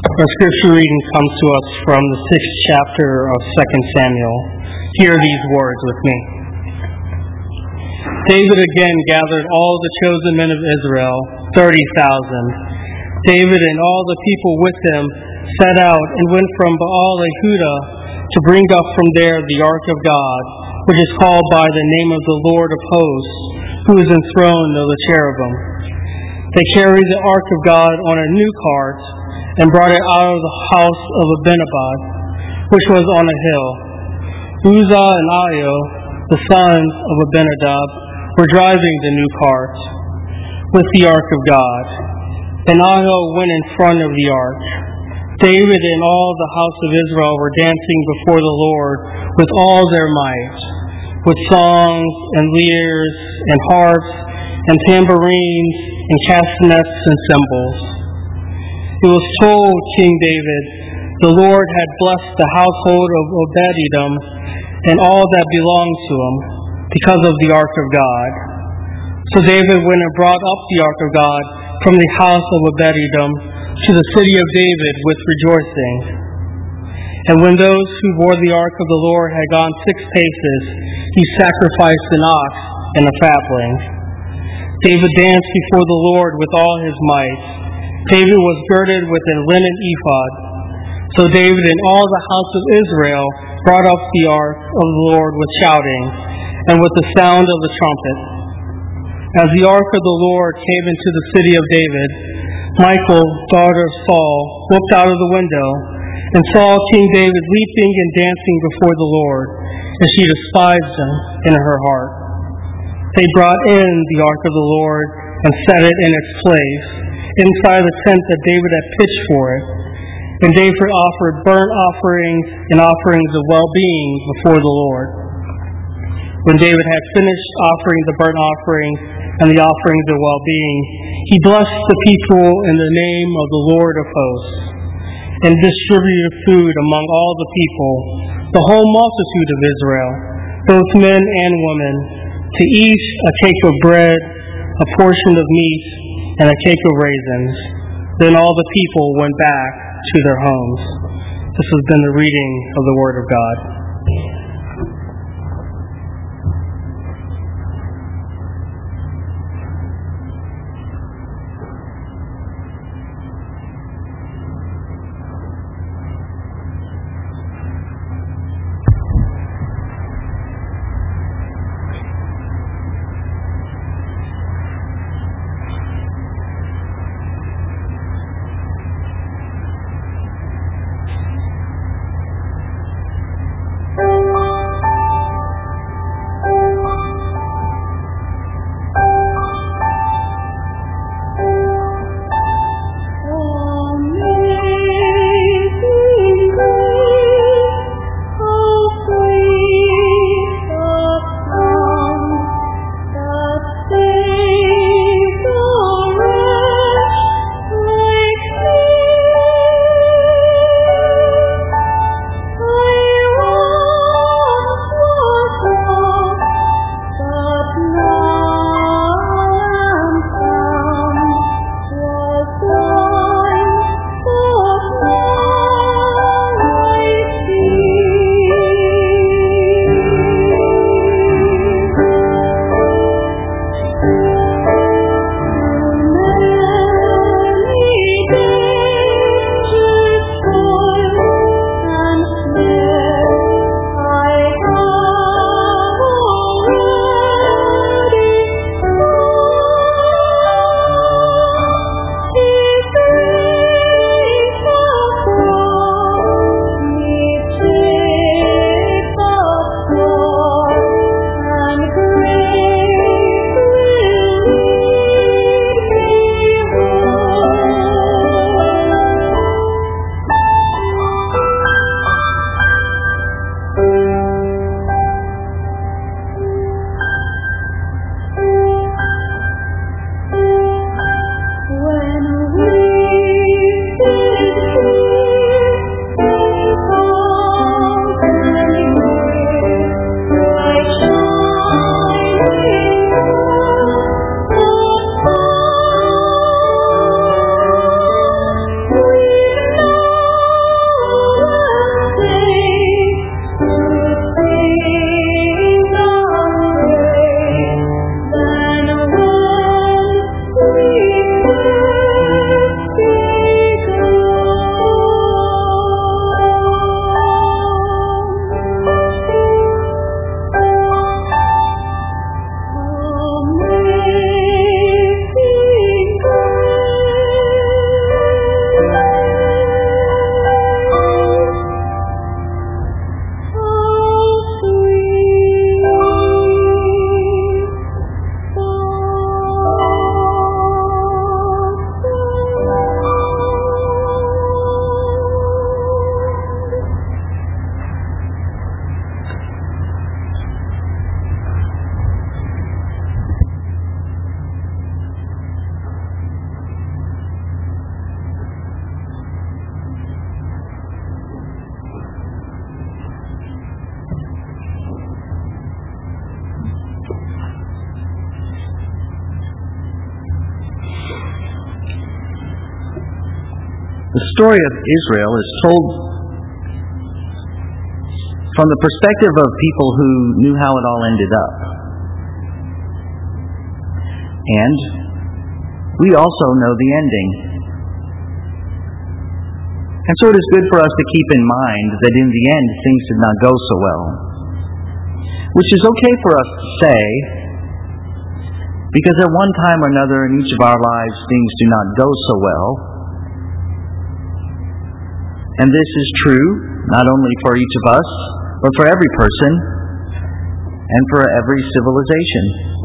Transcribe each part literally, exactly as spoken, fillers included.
Our scripture reading comes to us from the sixth chapter of Second Samuel. Hear these words with me. David again gathered all the chosen men of Israel, thirty thousand. David and all the people with him set out and went from Baal-Yehudah to bring up from there the ark of God, which is called by the name of the Lord of hosts, who is enthroned of the cherubim. They carried the ark of God on a new cart and brought it out of the house of Abinadab, which was on a hill. Uzzah and Ahio, the sons of Abinadab, were driving the new cart with the ark of God, and Ahio went in front of the ark. David and all the house of Israel were dancing before the Lord with all their might, with songs and lyres and harps and tambourines and castanets and cymbals. It was told King David, the Lord had blessed the household of Obed-Edom and all that belonged to him, because of the ark of God. So David went and brought up the ark of God from the house of Obed-Edom to the city of David with rejoicing. And when those who bore the ark of the Lord had gone six paces, he sacrificed an ox and a fatling. David danced before the Lord with all his might. David was girded with a linen ephod. So David and all the house of Israel brought up the ark of the Lord with shouting and with the sound of the trumpet. As the ark of the Lord came into the city of David, Michal, daughter of Saul, looked out of the window and saw King David leaping and dancing before the Lord, and she despised him in her heart. They brought in the ark of the Lord and set it in its place, inside the tent that David had pitched for it. And David offered burnt offerings and offerings of well-being before the Lord. When David had finished offering the burnt offering and the offerings of well-being, he blessed the people in the name of the Lord of hosts, and distributed food among all the people, the whole multitude of Israel, both men and women, to each a cake of bread, a portion of meat, and a cake of raisins. Then all the people went back to their homes. This has been the reading of the Word of God. The story of Israel is told from the perspective of people who knew how it all ended up. And we also know the ending. And so it is good for us to keep in mind that in the end things did not go so well. Which is okay for us to say, because at one time or another in each of our lives things do not go so well. And this is true not only for each of us, but for every person and for every civilization.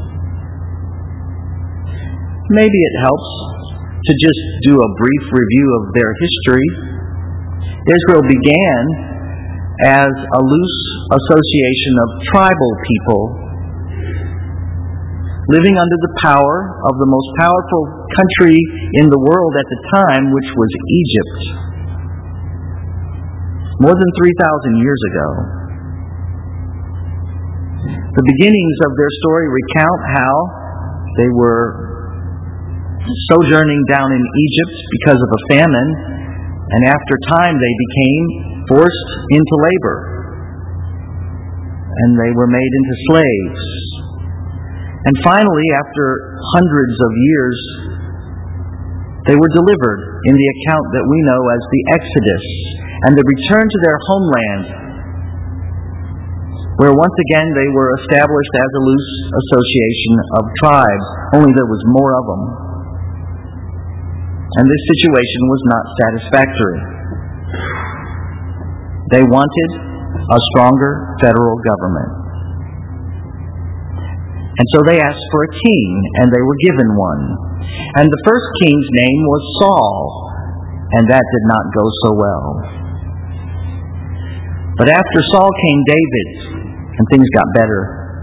Maybe it helps to just do a brief review of their history. Israel began as a loose association of tribal people living under the power of the most powerful country in the world at the time, which was Egypt, more than three thousand years ago. The beginnings of their story recount how they were sojourning down in Egypt because of a famine, and after time they became forced into labor, and they were made into slaves. And finally, after hundreds of years, they were delivered in the account that we know as the Exodus, and the return to their homeland, where once again they were established as a loose association of tribes, only there was more of them. And this situation was not satisfactory. They wanted a stronger federal government. And so they asked for a king, and they were given one. And the first king's name was Saul, and that did not go so well. But after Saul came David, and things got better.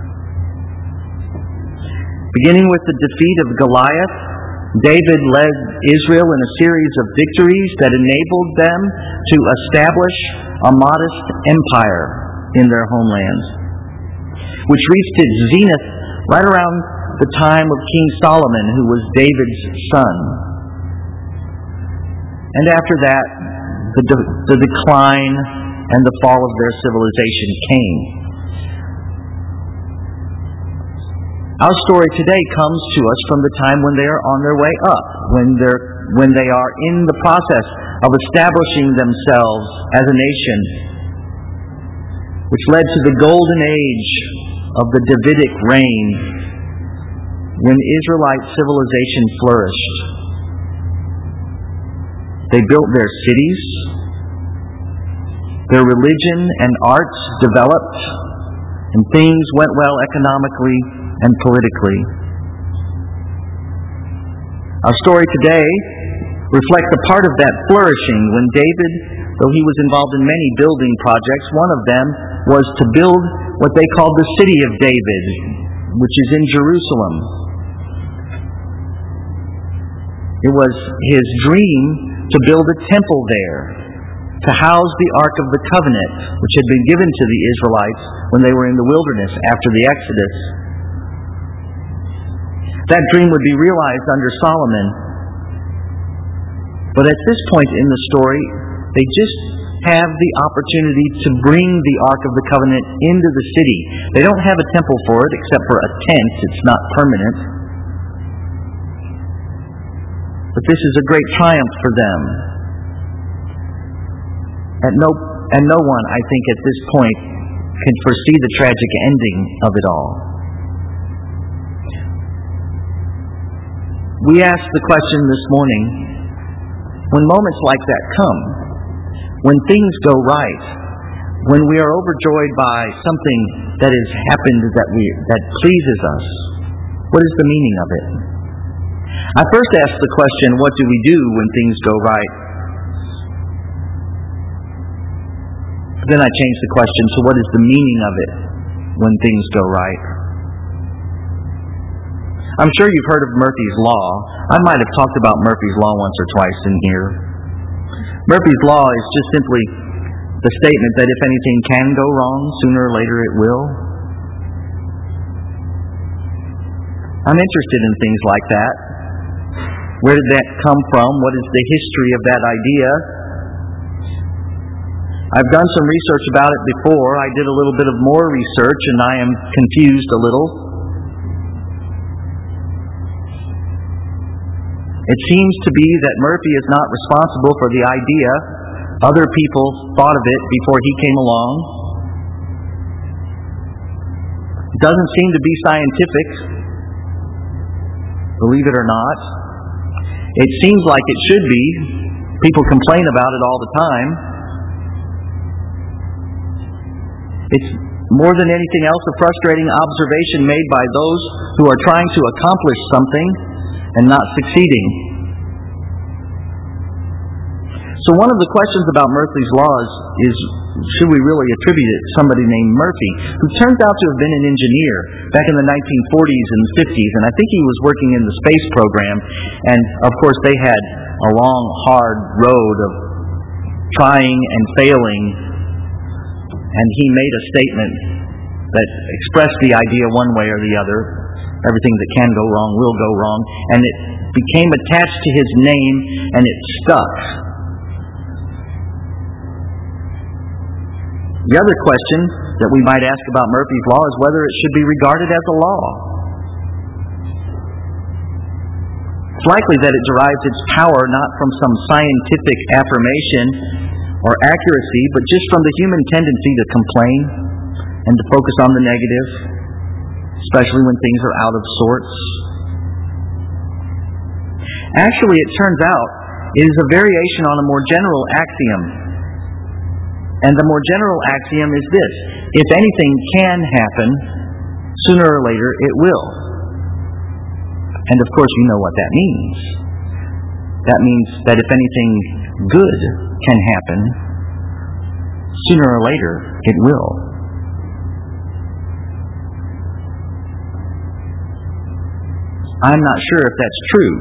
Beginning with the defeat of Goliath, David led Israel in a series of victories that enabled them to establish a modest empire in their homeland, which reached its zenith right around the time of King Solomon, who was David's son. And after that, the, de- the decline and the fall of their civilization came. Our story today comes to us from the time when they are on their way up, when they're when they are in the process of establishing themselves as a nation, which led to the golden age of the Davidic reign, when Israelite civilization flourished. They built their cities, their religion and arts developed, and things went well economically and politically. Our story today reflects a part of that flourishing when David, though he was involved in many building projects, one of them was to build what they called the City of David, which is in Jerusalem. It was his dream to build a temple there to house the Ark of the Covenant, which had been given to the Israelites when they were in the wilderness after the Exodus. That dream would be realized under Solomon. But at this point in the story, they just have the opportunity to bring the Ark of the Covenant into the city. They don't have a temple for it except for a tent. It's not permanent. But this is a great triumph for them. And no, and no one, I think, at this point can foresee the tragic ending of it all. We asked the question this morning, when moments like that come, when things go right, when we are overjoyed by something that has happened that we that pleases us, what is the meaning of it? I first asked the question, what do we do when things go right? Then I changed the question, so what is the meaning of it when things go right? I'm sure you've heard of Murphy's Law. I might have talked about Murphy's Law once or twice in here. Murphy's Law is just simply the statement that if anything can go wrong, sooner or later it will. I'm interested in things like that. Where did that come from? What is the history of that idea? I've done some research about it before. I did a little bit of more research, and I am confused a little. It seems to be that Murphy is not responsible for the idea. Other people thought of it before he came along. It doesn't seem to be scientific, believe it or not. It seems like it should be. People complain about it all the time. It's more than anything else a frustrating observation made by those who are trying to accomplish something and not succeeding. So one of the questions about Murphy's laws is, should we really attribute it to somebody named Murphy, who turns out to have been an engineer back in the nineteen forties and fifties, and I think he was working in the space program, and of course they had a long, hard road of trying and failing, and he made a statement that expressed the idea one way or the other. Everything that can go wrong will go wrong, and it became attached to his name, and it stuck. The other question that we might ask about Murphy's Law is whether it should be regarded as a law. It's likely that it derives its power not from some scientific affirmation or accuracy, but just from the human tendency to complain and to focus on the negative, especially when things are out of sorts. Actually, it turns out it is a variation on a more general axiom. And the more general axiom is this: if anything can happen, sooner or later it will. And of course you know what that means. That means that if anything good can happen, sooner or later it will. I'm not sure if that's true.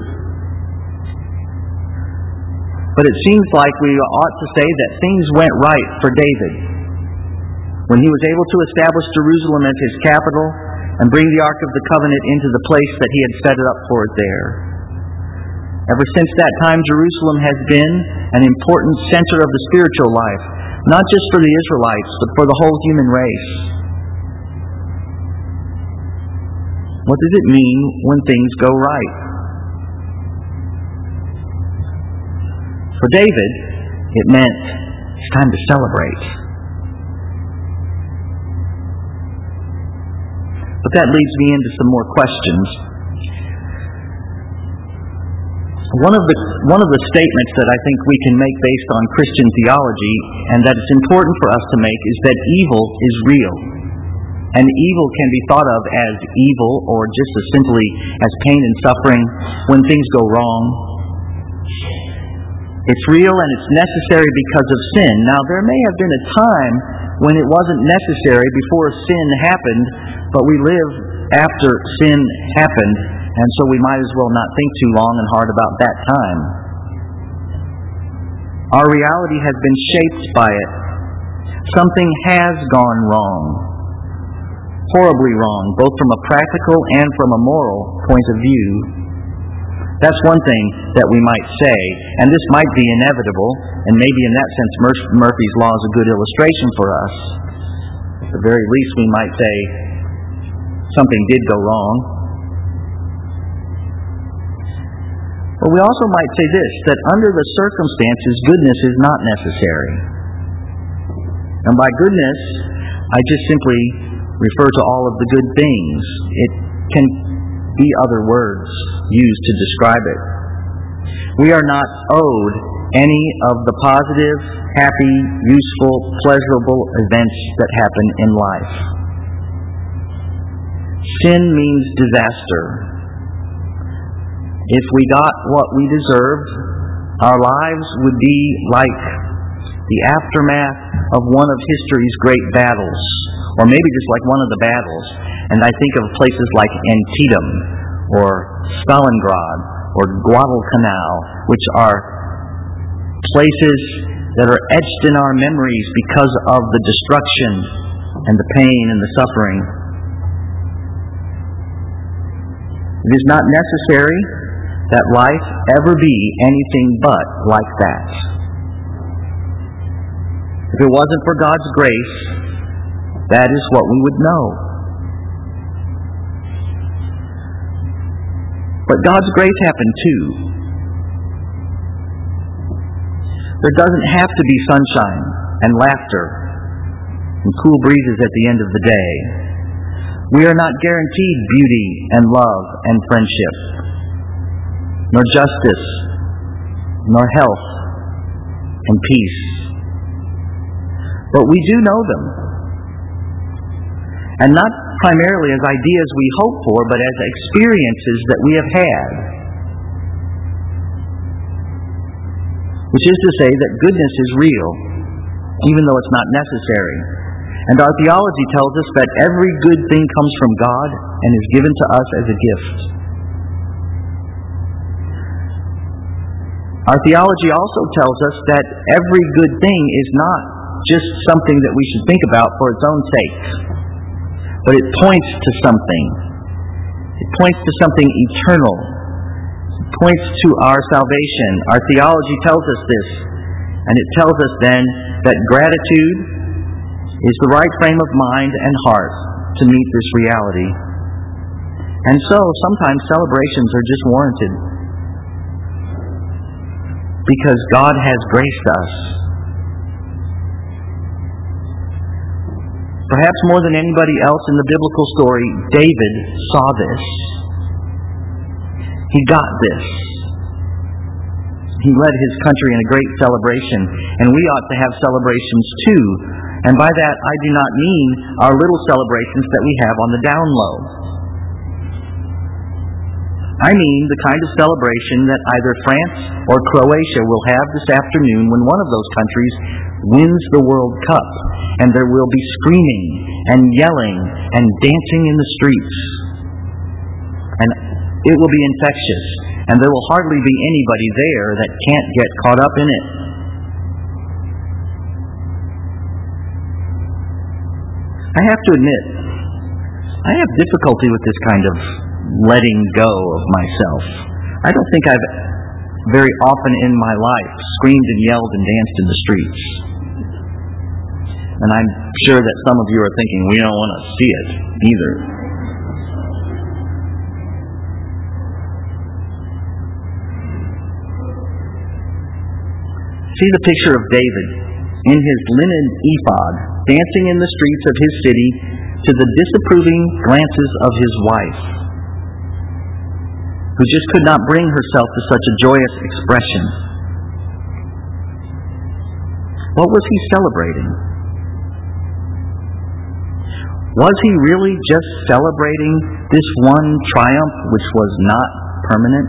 But it seems like we ought to say that things went right for David when he was able to establish Jerusalem as his capital and bring the Ark of the Covenant into the place that he had set it up for it there. Ever since that time, Jerusalem has been an important center of the spiritual life, not just for the Israelites, but for the whole human race. What does it mean when things go right? For David, it meant it's time to celebrate. But that leads me into some more questions. One of the one of the statements that I think we can make based on Christian theology, and that it's important for us to make, is that evil is real. And evil can be thought of as evil or just as simply as pain and suffering when things go wrong. It's real and it's necessary because of sin. Now, there may have been a time when it wasn't necessary before sin happened, but we live after sin happened, and so we might as well not think too long and hard about that time. Our reality has been shaped by it. Something has gone wrong, horribly wrong, both from a practical and from a moral point of view. That's one thing that we might say, and this might be inevitable, and maybe in that sense Murphy's Law is a good illustration for us. At the very least, we might say something did go wrong. But we also might say this, that under the circumstances, goodness is not necessary. And by goodness, I just simply refer to all of the good things. It can be other words used to describe it. We are not owed any of the positive, happy, useful, pleasurable events that happen in life. Sin means disaster. If we got what we deserved, our lives would be like the aftermath of one of history's great battles, or maybe just like one of the battles. And I think of places like Antietam, or Stalingrad, or Guadalcanal, which are places that are etched in our memories because of the destruction and the pain and the suffering. It is not necessary that life ever be anything but like that. If it wasn't for God's grace, that is what we would know. But God's grace happened too. There doesn't have to be sunshine and laughter and cool breezes at the end of the day. We are not guaranteed beauty and love and friendship, nor justice, nor health and peace. But we do know them. And not primarily as ideas we hope for, but as experiences that we have had. Which is to say that goodness is real, even though it's not necessary. And our theology tells us that every good thing comes from God and is given to us as a gift. Our theology also tells us that every good thing is not just something that we should think about for its own sake, but it points to something. It points to something eternal. It points to our salvation. Our theology tells us this, and it tells us then that gratitude is the right frame of mind and heart to meet this reality. And so, sometimes celebrations are just warranted because God has graced us. Perhaps more than anybody else in the biblical story, David saw this. He got this. He led his country in a great celebration, and we ought to have celebrations too. And by that, I do not mean our little celebrations that we have on the down low. I mean the kind of celebration that either France or Croatia will have this afternoon when one of those countries wins the World Cup, and there will be screaming and yelling and dancing in the streets. And it will be infectious, and there will hardly be anybody there that can't get caught up in it. I have to admit, I have difficulty with this kind of letting go of myself. I don't think I've very often in my life screamed and yelled and danced in the streets. And I'm sure that some of you are thinking, we don't want to see it either. See the picture of David in his linen ephod, dancing in the streets of his city to the disapproving glances of his wife, who just could not bring herself to such a joyous expression. What was he celebrating? Was he really just celebrating this one triumph which was not permanent?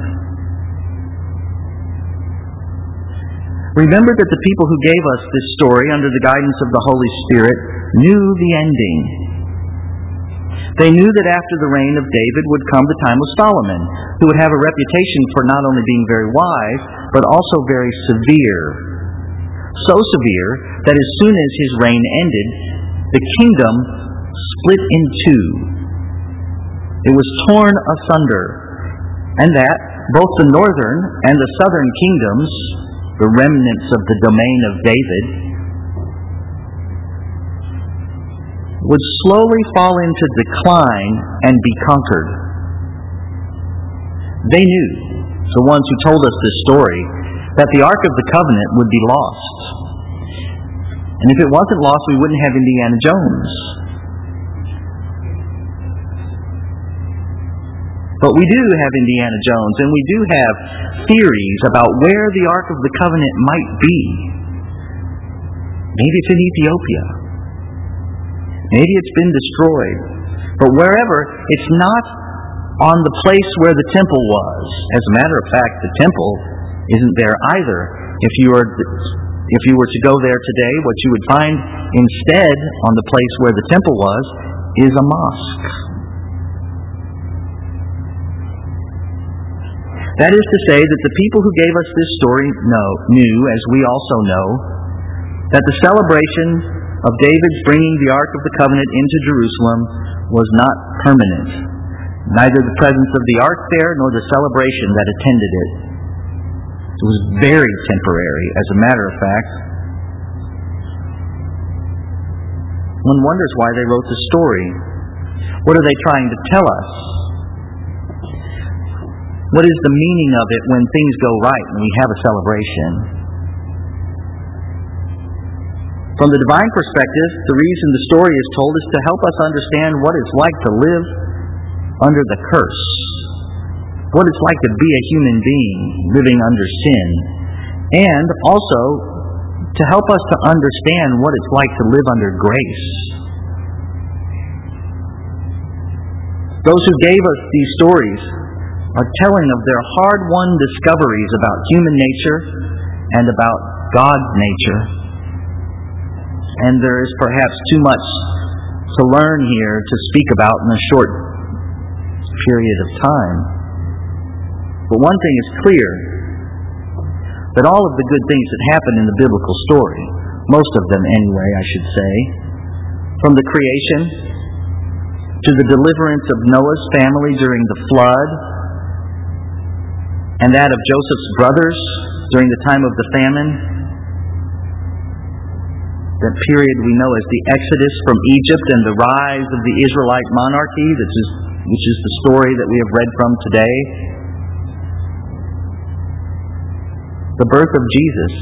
Remember that the people who gave us this story under the guidance of the Holy Spirit knew the ending. They knew that after the reign of David would come the time of Solomon, who would have a reputation for not only being very wise, but also very severe. So severe that as soon as his reign ended, the kingdom split in two. It was torn asunder, and that both the northern and the southern kingdoms, the remnants of the domain of David, would slowly fall into decline and be conquered. They knew, the ones who told us this story, that the Ark of the Covenant would be lost. And if it wasn't lost, we wouldn't have Indiana Jones. But we do have Indiana Jones, and we do have theories about where the Ark of the Covenant might be. Maybe it's in Ethiopia. Maybe it's been destroyed. But wherever, it's not on the place where the temple was. As a matter of fact, the temple isn't there either. If you were, if you were to go there today, what you would find instead on the place where the temple was is a mosque. That is to say that the people who gave us this story know, knew, as we also know, that the celebration of David's bringing the Ark of the Covenant into Jerusalem was not permanent. neither the presence of the ark there nor the celebration that attended it. It was very temporary, as a matter of fact. One wonders why they wrote the story. What are they trying to tell us? What is the meaning of it when things go right and we have a celebration? From the divine perspective, the reason the story is told is to help us understand what it's like to live under the curse, what it's like to be a human being living under sin, and also to help us to understand what it's like to live under grace. Those who gave us these stories are telling of their hard-won discoveries about human nature and about God's nature. And there is perhaps too much to learn here to speak about in a short period of time. But one thing is clear, that all of the good things that happen in the biblical story, most of them anyway, I should say, from the creation to the deliverance of Noah's family during the flood, and that of Joseph's brothers during the time of the famine, that period we know as the Exodus from Egypt and the rise of the Israelite monarchy, which is, which is the story that we have read from today, the birth of Jesus,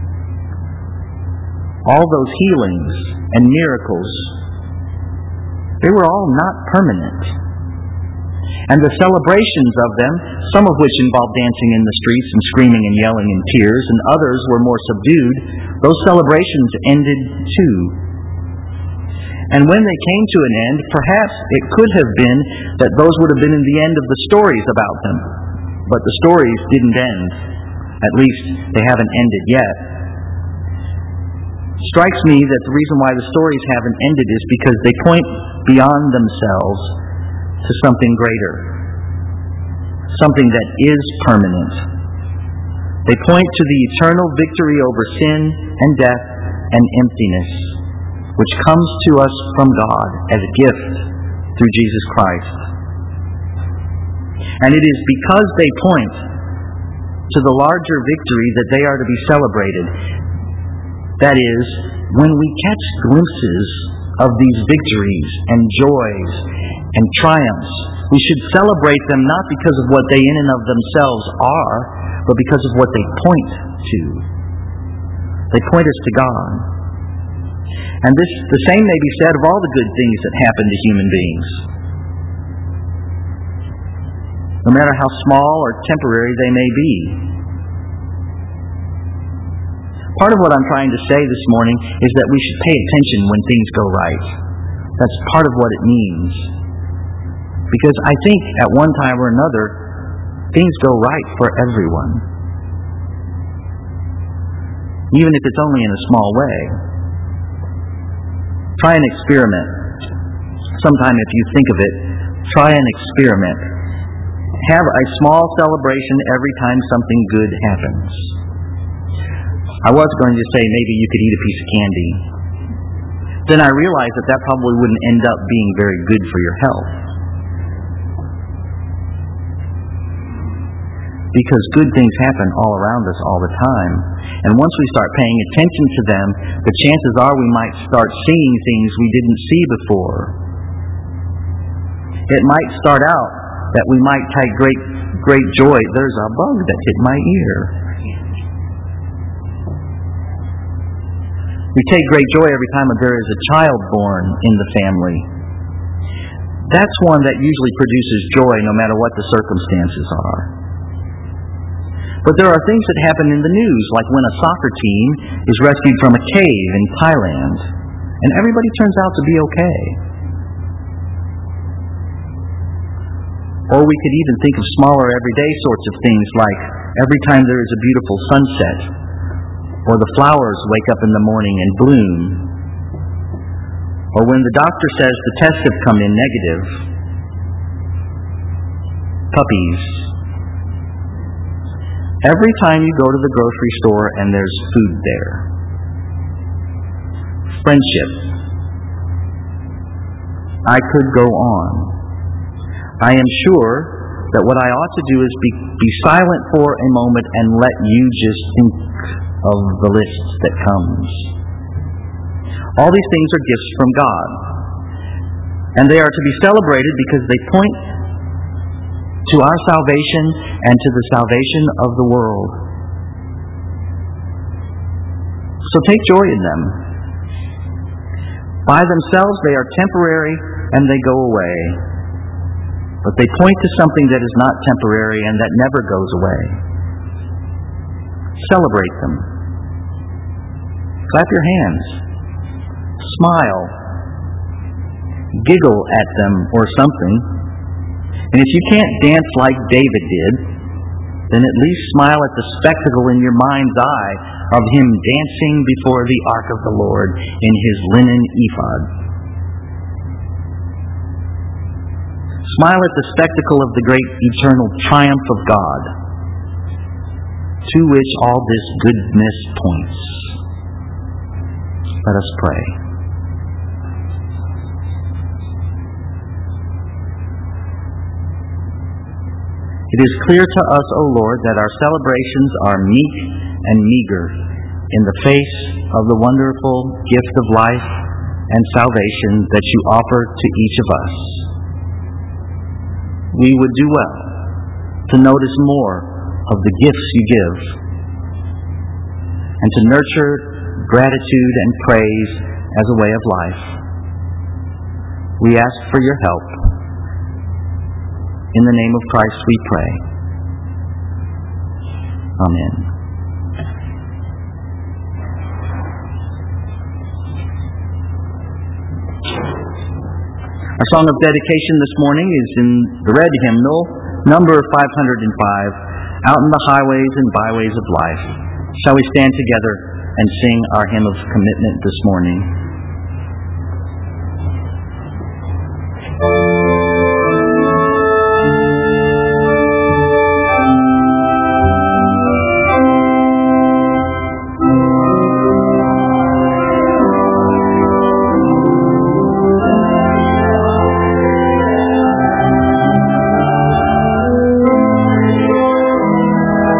all those healings and miracles, they were all not permanent. And the celebrations of them, some of which involved dancing in the streets and screaming and yelling and tears, and others were more subdued, those celebrations ended too. And when they came to an end, perhaps it could have been that those would have been in the end of the stories about them. But the stories didn't end. At least they haven't ended yet. It strikes me that the reason why the stories haven't ended is because they point beyond themselves to something greater, something that is permanent. They point to the eternal victory over sin and death and emptiness, which comes to us from God as a gift through Jesus Christ. And it is because they point to the larger victory that they are to be celebrated. That is, when we catch glimpses of these victories and joys and triumphs, we should celebrate them not because of what they in and of themselves are, but because of what they point to. They point us to God. And this, the same may be said of all the good things that happen to human beings. No matter how small or temporary they may be. Part of what I'm trying to say this morning is that we should pay attention when things go right. That's part of what it means. Because I think at one time or another, things go right for everyone. Even if it's only in a small way. Try an experiment. Sometime if you think of it, try an experiment. Have a small celebration every time something good happens. I was going to say maybe you could eat a piece of candy. Then I realized that that probably wouldn't end up being very good for your health. Because good things happen all around us all the time. And once we start paying attention to them, the chances are we might start seeing things we didn't see before. It might start out that we might take great, great joy. There's a bug that hit my ear. We take great joy every time there is a child born in the family. That's one that usually produces joy no matter what the circumstances are. But there are things that happen in the news, like when a soccer team is rescued from a cave in Thailand, and everybody turns out to be okay. Or we could even think of smaller everyday sorts of things, like every time there is a beautiful sunset, or the flowers wake up in the morning and bloom, or when the doctor says the tests have come in negative, puppies. Every time you go to the grocery store and there's food there. Friendship. I could go on. I am sure that what I ought to do is be, be silent for a moment and let you just think of the list that comes. All these things are gifts from God, and they are to be celebrated because they point to our salvation and to the salvation of the world. So take joy in them. By themselves they are temporary and they go away. But they point to something that is not temporary and that never goes away. Celebrate them. Clap your hands. Smile. Giggle at them or something. And if you can't dance like David did, then at least smile at the spectacle in your mind's eye of him dancing before the ark of the Lord in his linen ephod. Smile at the spectacle of the great eternal triumph of God, to which all this goodness points. Let us pray. It is clear to us, O Lord, that our celebrations are meek and meager in the face of the wonderful gift of life and salvation that you offer to each of us. We would do well to notice more of the gifts you give and to nurture gratitude and praise as a way of life. We ask for your help. In the name of Christ we pray. Amen. Our song of dedication this morning is in the red hymnal, number five hundred five, Out in the Highways and Byways of Life. Shall we stand together and sing our hymn of commitment this morning?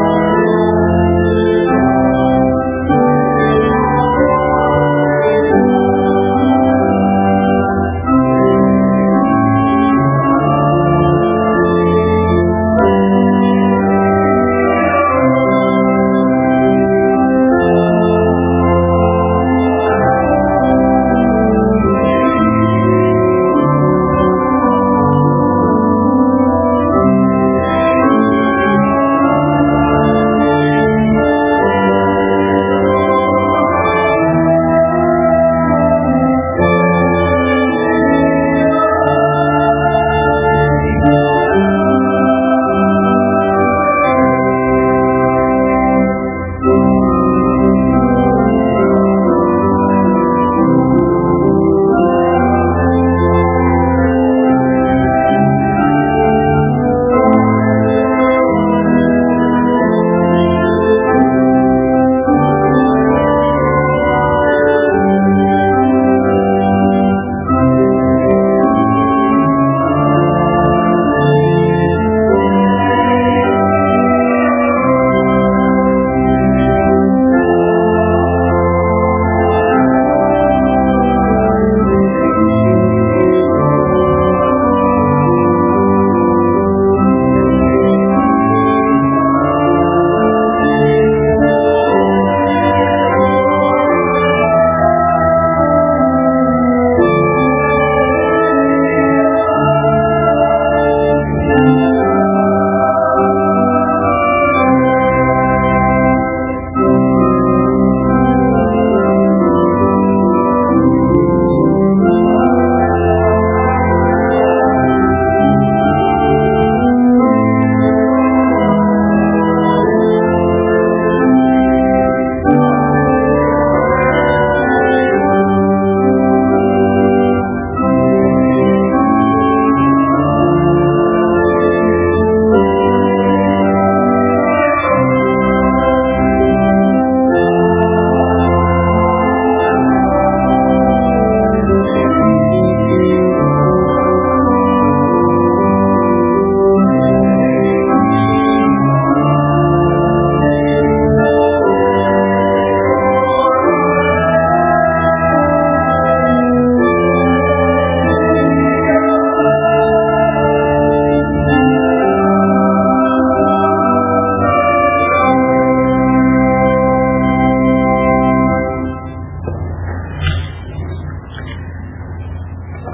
Thank you.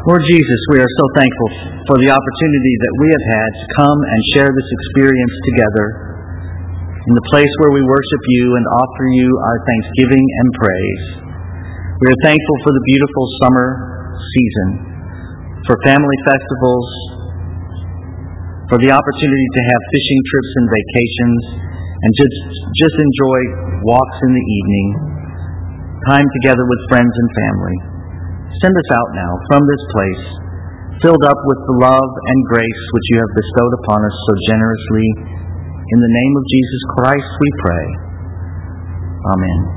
Lord Jesus, we are so thankful for the opportunity that we have had to come and share this experience together in the place where we worship you and offer you our thanksgiving and praise. We are thankful for the beautiful summer season, for family festivals, for the opportunity to have fishing trips and vacations, and just, just enjoy walks in the evening, time together with friends and family. Send us out now from this place, filled up with the love and grace which you have bestowed upon us so generously. In the name of Jesus Christ we pray. Amen.